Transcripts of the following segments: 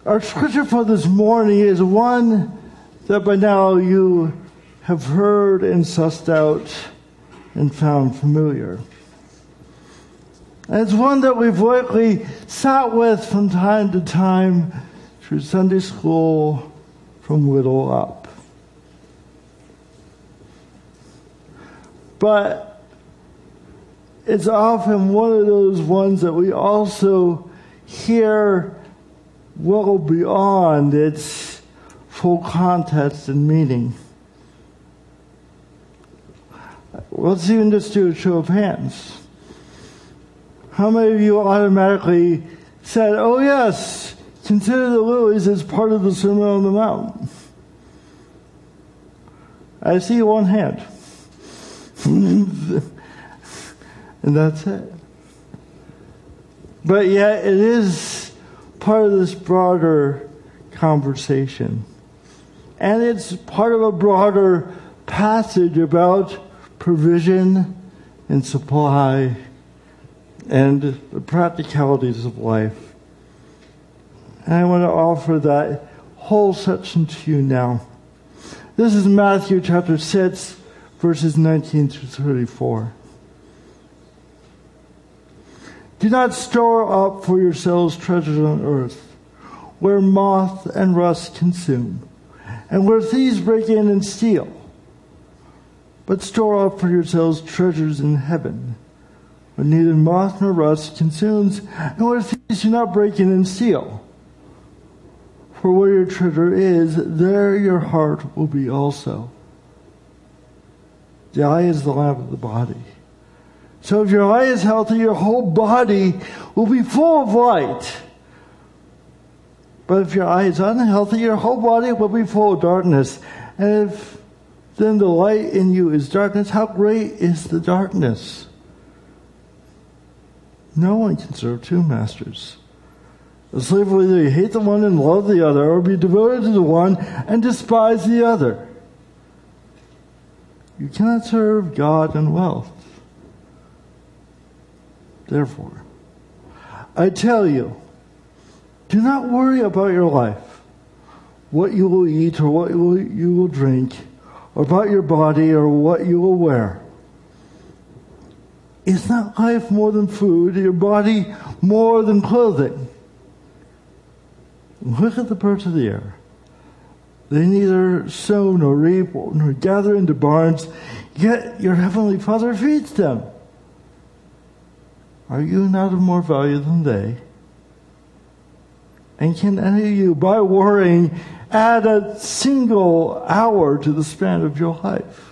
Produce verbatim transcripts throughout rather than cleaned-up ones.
Our scripture for this morning is one that by now you have heard and sussed out and found familiar. And it's one that we've likely sat with from time to time through Sunday school from little up. But it's often one of those ones that we also hear well beyond its full context and meaning. Let's even just do a show of hands. How many of you automatically said, oh yes, consider the lilies as part of the Sermon on the Mount? I see one hand. And that's it. But yet it is part of this broader conversation. And it's part of a broader passage about provision and supply and the practicalities of life. And I want to offer that whole section to you now. This is Matthew chapter six, verses nineteen through thirty-four. Do not store up for yourselves treasures on earth, where moth and rust consume, and where thieves break in and steal. But store up for yourselves treasures in heaven, where neither moth nor rust consumes, and where thieves do not break in and steal. For where your treasure is, there your heart will be also. The eye is the lamp of the body. So if your eye is healthy, your whole body will be full of light. But if your eye is unhealthy, your whole body will be full of darkness. And if then the light in you is darkness, how great is the darkness? No one can serve two masters. A slave will either hate the one and love the other, or be devoted to the one and despise the other. You cannot serve God and wealth. Therefore, I tell you, do not worry about your life, what you will eat or what you will drink, or about your body or what you will wear. Is not life more than food, your body more than clothing? Look at the birds of the air. They neither sow nor reap nor gather into barns, yet your heavenly Father feeds them. Are you not of more value than they? And can any of you, by worrying, add a single hour to the span of your life?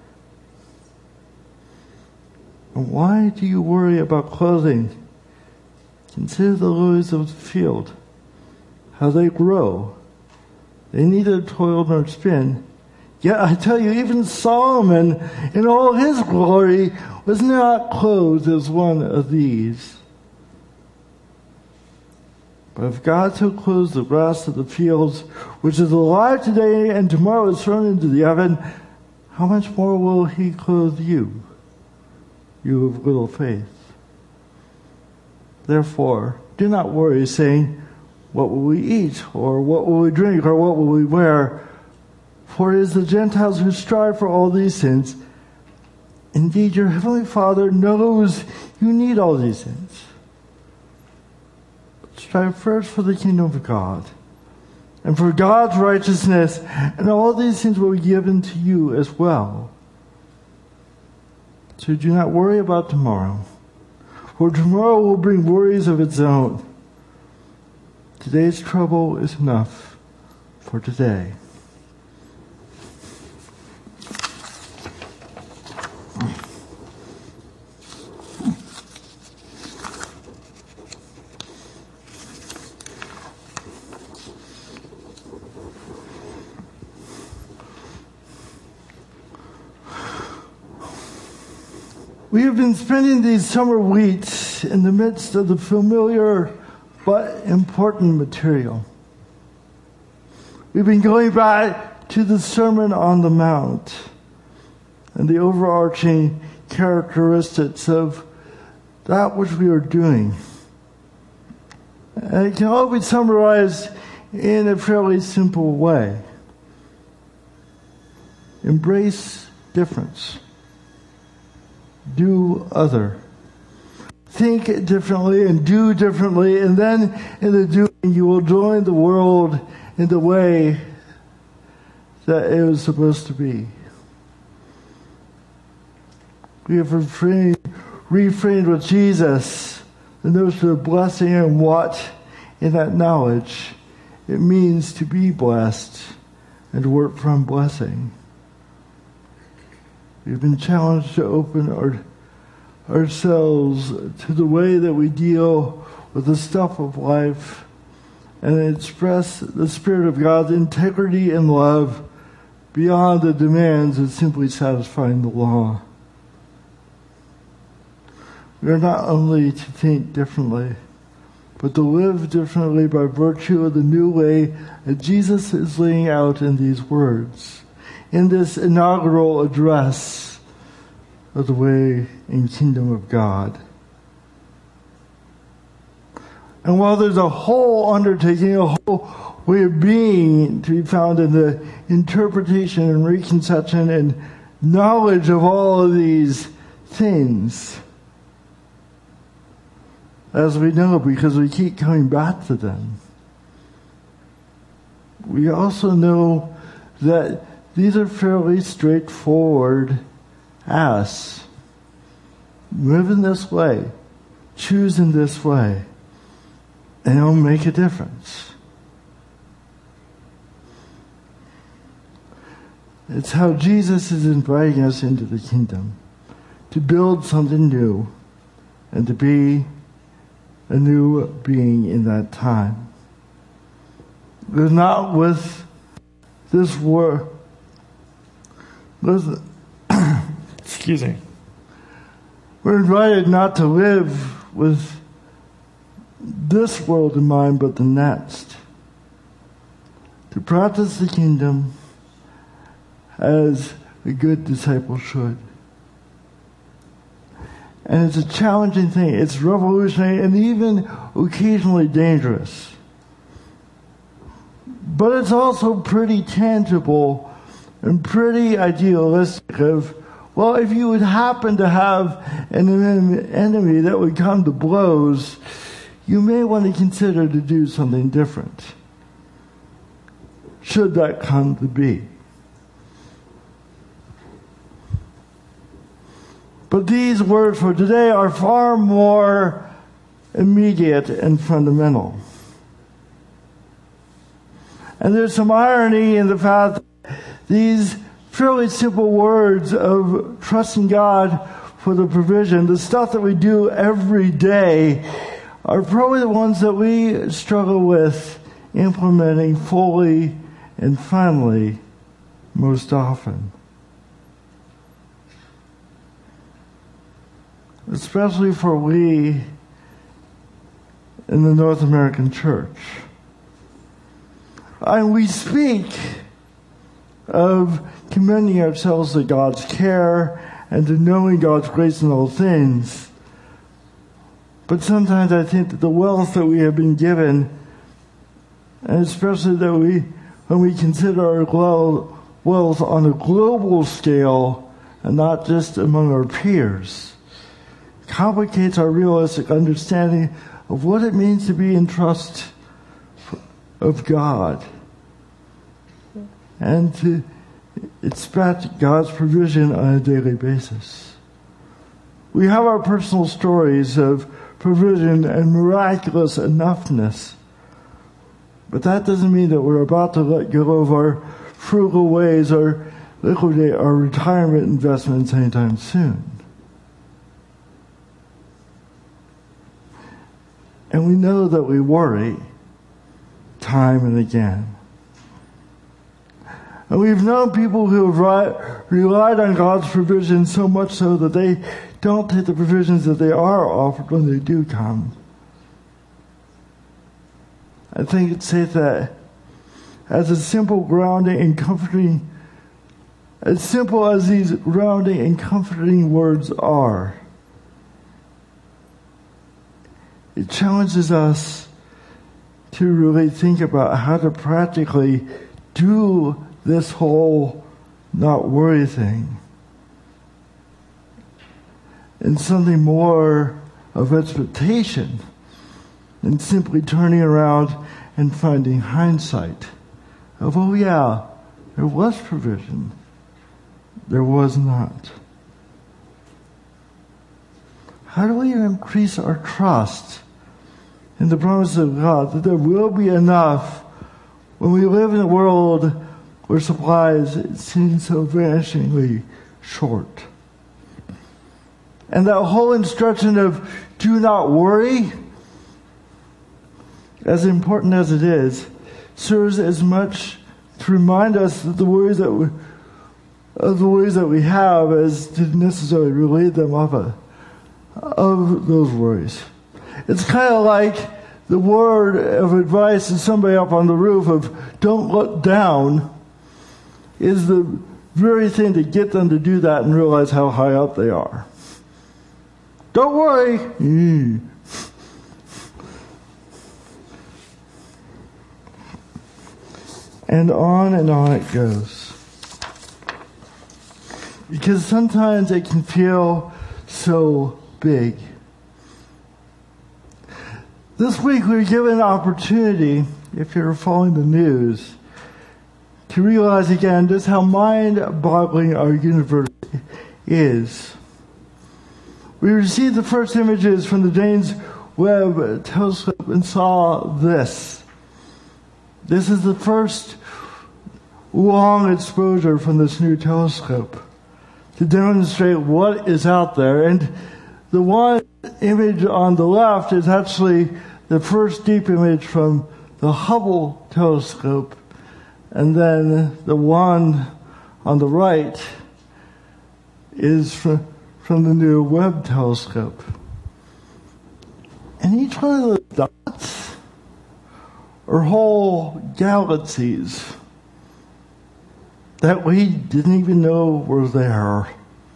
And why do you worry about clothing? Consider the lilies of the field, how they grow. They neither toil nor spin. Yet I tell you, even Solomon, in all his glory, was not clothed as one of these. But if God so clothes the grass of the fields, which is alive today and tomorrow is thrown into the oven, how much more will he clothe you, you of little faith? Therefore, do not worry, saying, what will we eat, or what will we drink, or what will we wear? For it is the Gentiles who strive for all these things. Indeed, your heavenly Father knows you need all these things. But strive first for the kingdom of God, and for God's righteousness, and all these things will be given to you as well. So do not worry about tomorrow, for tomorrow will bring worries of its own. Today's trouble is enough for today. We have been spending these summer weeks in the midst of the familiar but important material. We've been going back to the Sermon on the Mount and the overarching characteristics of that which we are doing. And it can all be summarized in a fairly simple way. Embrace difference. Do other. Think differently and do differently, and then in the doing you will join the world in the way that it was supposed to be. We have refrained, reframed with Jesus the notion of blessing and what, in that knowledge, it means to be blessed and work from blessing. We've been challenged to open our ourselves to the way that we deal with the stuff of life and express the Spirit of God's integrity and love beyond the demands of simply satisfying the law. We are not only to think differently, but to live differently by virtue of the new way that Jesus is laying out in these words, in this inaugural address of the way and kingdom of God. And while there's a whole undertaking, a whole way of being to be found in the interpretation and reconception and knowledge of all of these things, as we know because we keep coming back to them, we also know that these are fairly straightforward asks. Live in this way. Choose in this way. And it'll make a difference. It's how Jesus is inviting us into the kingdom. To build something new. And to be a new being in that time. It's not with this word. Listen. Excuse me. We're invited not to live with this world in mind, but the next. To practice the kingdom as a good disciple should. And it's a challenging thing. It's revolutionary and even occasionally dangerous. But it's also pretty tangible and pretty idealistic of, well, if you would happen to have an enemy that would come to blows, you may want to consider to do something different. Should that come to be. But these words for today are far more immediate and fundamental. And there's some irony in the fact that these fairly simple words of trusting God for the provision, the stuff that we do every day, are probably the ones that we struggle with implementing fully and finally most often. Especially for we in the North American church. And we speak of commending ourselves to God's care and to knowing God's grace in all things. But sometimes I think that the wealth that we have been given, and especially that we, when we consider our wealth on a global scale and not just among our peers, complicates our realistic understanding of what it means to be in trust of God and to expect God's provision on a daily basis. We have our personal stories of provision and miraculous enoughness, but that doesn't mean that we're about to let go of our frugal ways or liquidate our retirement investments anytime soon. And we know that we worry time and again. And we've known people who have relied on God's provision so much so that they don't take the provisions that they are offered when they do come. I think it's safe that as a simple grounding and comforting, as simple as these grounding and comforting words are, it challenges us to really think about how to practically do this whole not worry thing. And something more of expectation than simply turning around and finding hindsight of, oh yeah, there was provision. There was not. How do we increase our trust in the promise of God that there will be enough when we live in a world where supplies seem so vanishingly short? And that whole instruction of do not worry, as important as it is, serves as much to remind us that the worries that we, of the worries that we have as to necessarily relieve them of, a, of those worries. It's kind of like the word of advice to somebody up on the roof of don't look down is the very thing to get them to do that and realize how high up they are. Don't worry. Mm. And on and on it goes. Because sometimes it can feel so big. This week we were given an opportunity, if you're following the news, to realize again just how mind-boggling our universe is. We received the first images from the James Webb Telescope and saw this. This is the first long exposure from this new telescope to demonstrate what is out there. And the one image on the left is actually the first deep image from the Hubble telescope. And then the one on the right is from, from the new Webb telescope. And each one of those dots are whole galaxies that we didn't even know were there.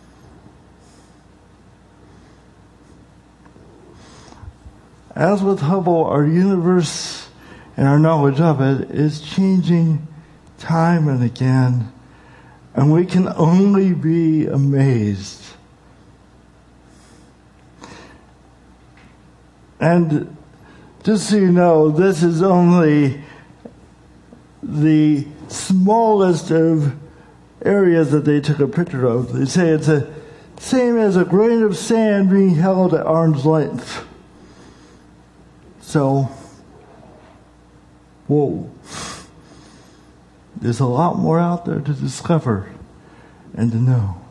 As with Hubble, our universe and our knowledge of it is changing time and again, and we can only be amazed. And just so you know, this is only the smallest of areas that they took a picture of. They say it's the same as a grain of sand being held at arm's length. So, whoa. There's a lot more out there to discover and to know.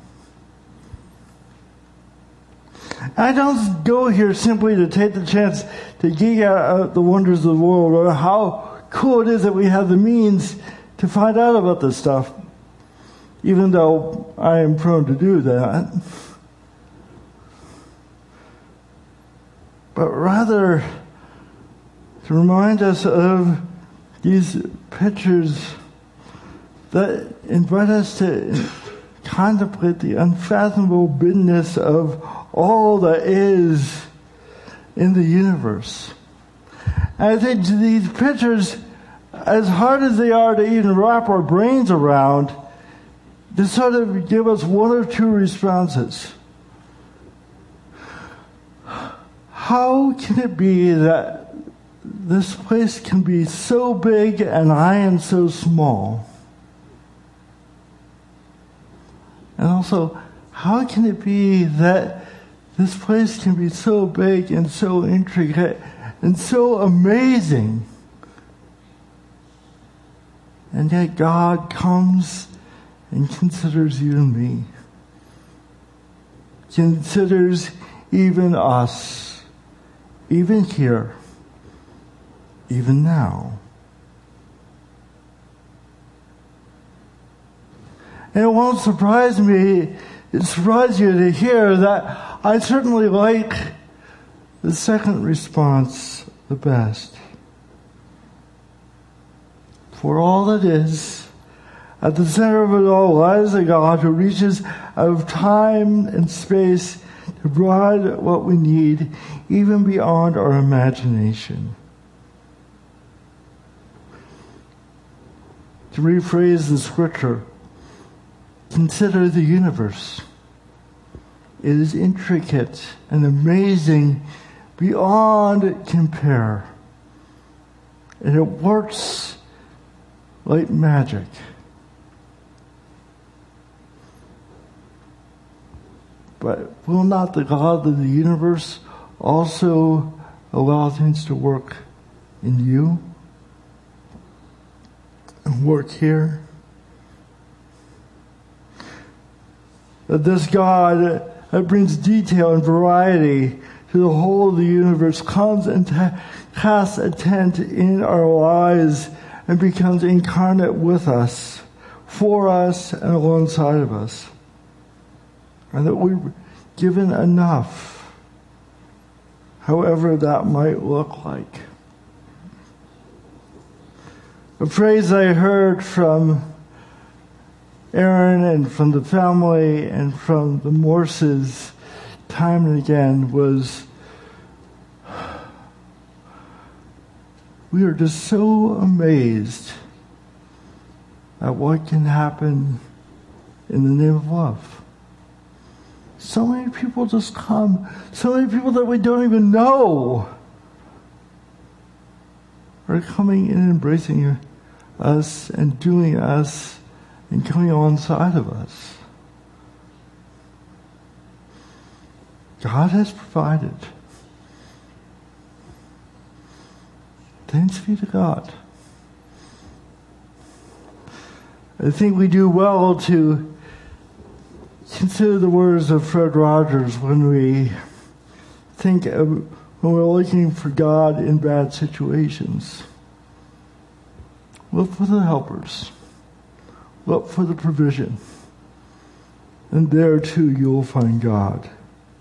I don't go here simply to take the chance to geek out at the wonders of the world or how cool it is that we have the means to find out about this stuff, even though I am prone to do that. But rather to remind us of these pictures that invite us to contemplate the unfathomable bigness of all that is in the universe. And I think these pictures, as hard as they are to even wrap our brains around, they sort of give us one or two responses. How can it be that this place can be so big and I am so small? And also, how can it be that this place can be so big and so intricate and so amazing, and yet God comes and considers you and me, considers even us, even here, even now. And it won't surprise me, it surprises you to hear that I certainly like the second response the best. For all it is, at the center of it all lies a God who reaches out of time and space to provide what we need, even beyond our imagination. To rephrase the scripture, consider the universe. It is intricate and amazing beyond compare. And it works like magic. But will not the God of the universe also allow things to work in you and work here? That this God that brings detail and variety to the whole of the universe comes and ta- casts a tent in our lives and becomes incarnate with us, for us, and alongside of us. And that we're given enough, however that might look like. A phrase I heard from Aaron and from the family and from the Morses time and again was, we are just so amazed at what can happen in the name of love. So many people just come, so many people that we don't even know are coming and embracing us and doing us and coming alongside of us. God has provided. Thanks be to God. I think we do well to consider the words of Fred Rogers when we think of, when we're looking for God in bad situations. Look for the helpers. Look for the provision. And there too you'll find God.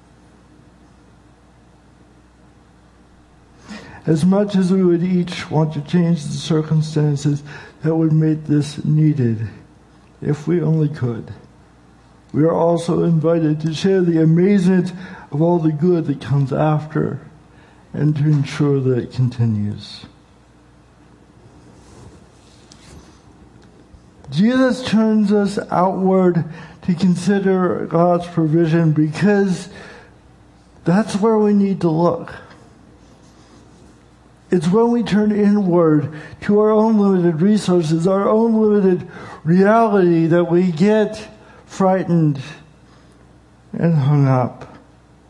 As much as we would each want to change the circumstances that would make this needed, if we only could, we are also invited to share the amazement of all the good that comes after and to ensure that it continues. Jesus turns us outward to consider God's provision because that's where we need to look. It's when we turn inward to our own limited resources, our own limited reality, that we get frightened and hung up.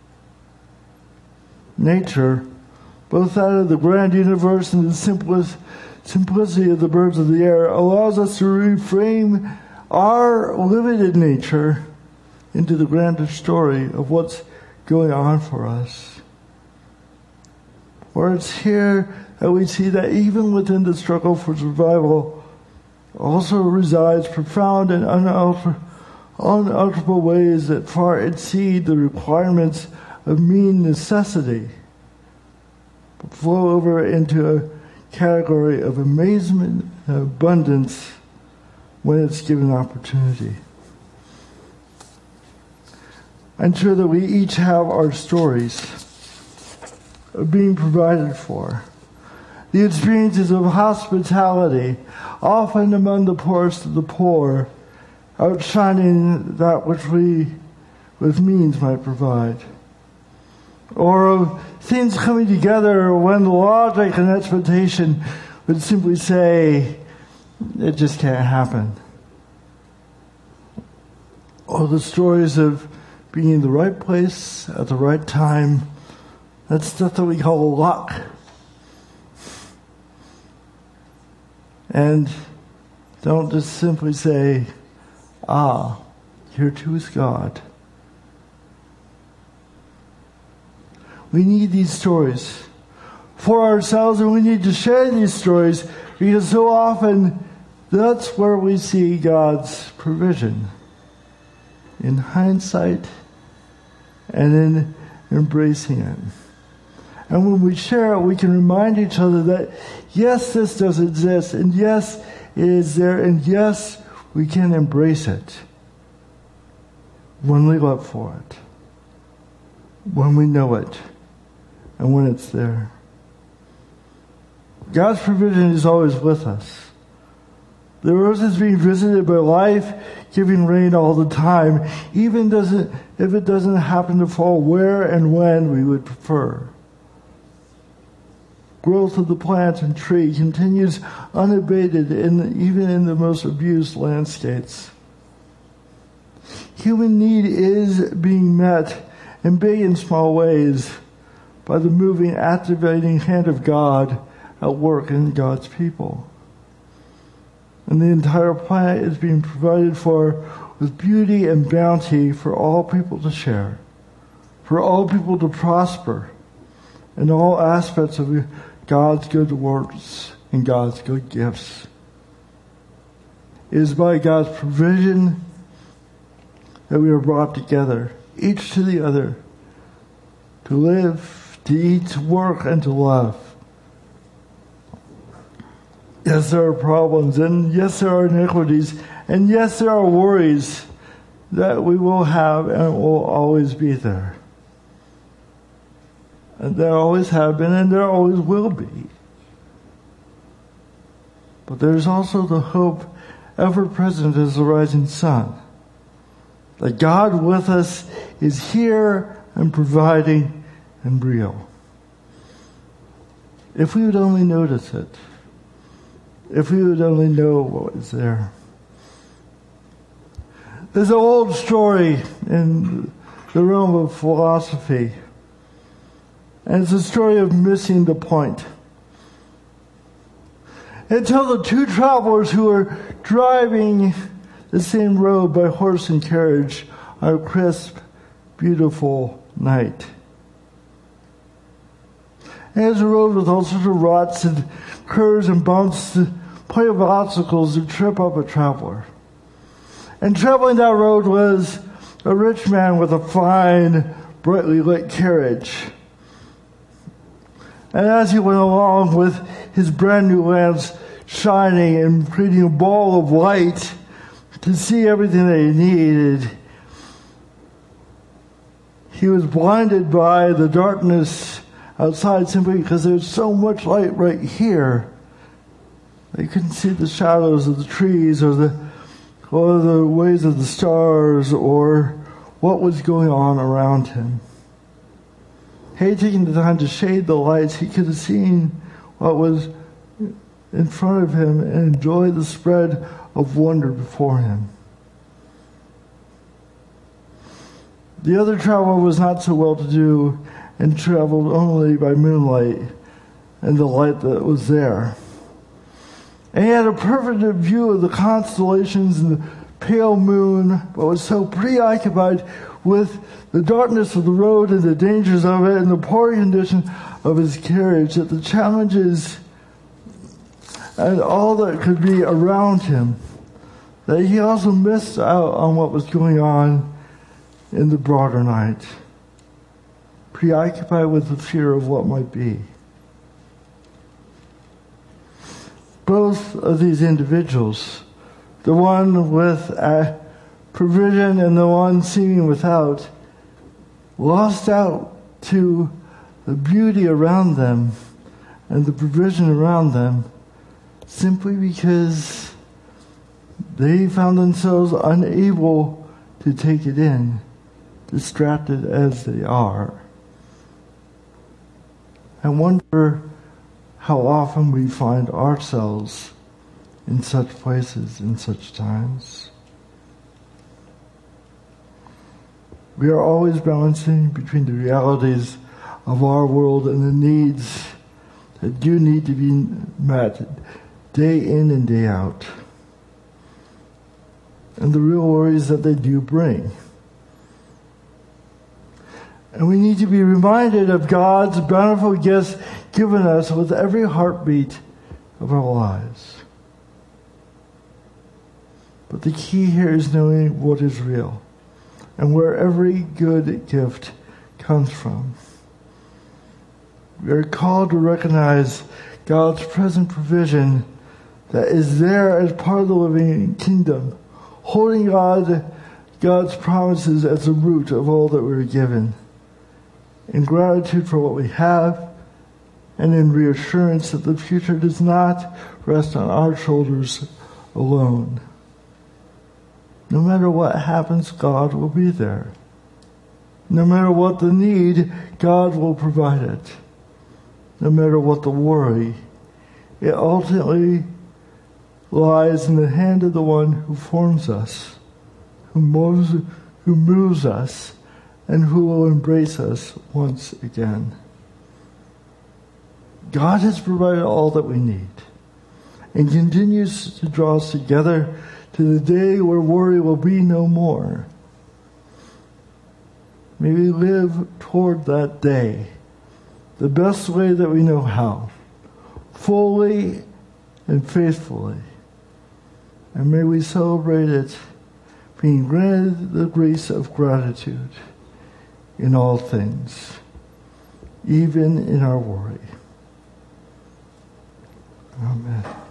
Nature, both that of the grand universe and the simplest simplicity of the birds of the air, allows us to reframe our limited nature into the grander story of what's going on for us. For it's here that we see that even within the struggle for survival also resides profound and unalterable unalterable ways that far exceed the requirements of mean necessity, but flow over into a category of amazement and abundance when it's given opportunity. I'm sure that we each have our stories of being provided for, the experiences of hospitality, often among the poorest of the poor, outshining that which we with means might provide. Or of things coming together when logic and expectation would simply say, it just can't happen. Or the stories of being in the right place at the right time, that stuff that we call luck. And don't just simply say, ah, here too is God. We need these stories for ourselves, and we need to share these stories because so often that's where we see God's provision. In hindsight and in embracing it. And when we share it, we can remind each other that yes, this does exist, and yes, it is there, and yes, we can embrace it when we look for it, when we know it, and when it's there. God's provision is always with us. The earth is being visited by life, giving rain all the time, even doesn't, if it doesn't happen to fall where and when we would prefer. Growth of the plant and tree continues unabated in, even in the most abused landscapes. Human need is being met in big and small ways by the moving, activating hand of God at work in God's people. And the entire planet is being provided for with beauty and bounty for all people to share, for all people to prosper in all aspects of God's good works and God's good gifts. It is by God's provision that we are brought together, each to the other, to live, to eat, to work, and to love. Yes, there are problems, and yes, there are iniquities, and yes, there are worries that we will have and will always be there. And there always have been, and there always will be. But there's also the hope ever present as the rising sun. That God with us is here and providing and real. If we would only notice it. If we would only know what is there. There's an old story in the realm of philosophy. And it's a story of missing the point. Until the two travelers who are driving the same road by horse and carriage on a crisp, beautiful night. And it's a road with all sorts of ruts and curves and bumps, plenty of obstacles to trip up a traveler. And traveling that road was a rich man with a fine, brightly lit carriage. And as he went along with his brand new lamps shining and creating a ball of light to see everything that he needed, he was blinded by the darkness outside simply because there's so much light right here. He couldn't see the shadows of the trees or the or the ways of the stars or what was going on around him. Had he taken the time to shade the lights, he could have seen what was in front of him and enjoy the spread of wonder before him. The other traveler was not so well to do and traveled only by moonlight and the light that was there. And he had a perfect view of the constellations and the pale moon, but was so preoccupied with the darkness of the road and the dangers of it and the poor condition of his carriage that the challenges and all that could be around him, that he also missed out on what was going on in the broader night, preoccupied with the fear of what might be. Both of these individuals, the one with a provision and the one seeming without, lost out to the beauty around them and the provision around them simply because they found themselves unable to take it in, distracted as they are. I wonder how often we find ourselves in such places, in such times. We are always balancing between the realities of our world and the needs that do need to be met day in and day out, and the real worries that they do bring. And we need to be reminded of God's bountiful gifts given us with every heartbeat of our lives. But the key here is knowing what is real and where every good gift comes from. We are called to recognize God's present provision that is there as part of the living kingdom, holding God, God's promises as the root of all that we are given, in gratitude for what we have, and in reassurance that the future does not rest on our shoulders alone. No matter what happens, God will be there. No matter what the need, God will provide it. No matter what the worry, it ultimately lies in the hand of the one who forms us, who moves, who moves us, and who will embrace us once again. God has provided all that we need and continues to draw us together to the day where worry will be no more. May we live toward that day the best way that we know how, fully and faithfully. And may we celebrate it being granted the grace of gratitude in all things, even in our worry. Amen.